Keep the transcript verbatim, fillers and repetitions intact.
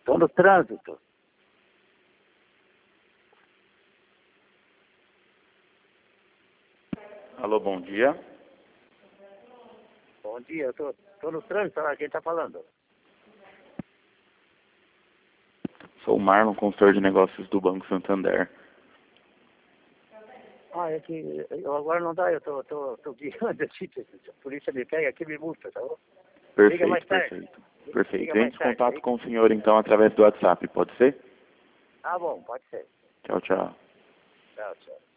Estou no trânsito. Alô, bom dia. Bom dia, eu estou tô, tô no trânsito, olha quem está falando. Sou o Marlon, consultor de negócios do Banco Santander. Ah, é que eu agora não dá, eu tô, tô, tô guiando aqui, a polícia me pega aqui e me multa, tá bom? Liga mais Perfeito, tarde. perfeito. Perfeito. Liga mais Entre em tarde. contato Liga. com o senhor, então, através do WhatsApp, pode ser? Ah, bom, pode ser. Tchau, tchau. Tchau, tchau.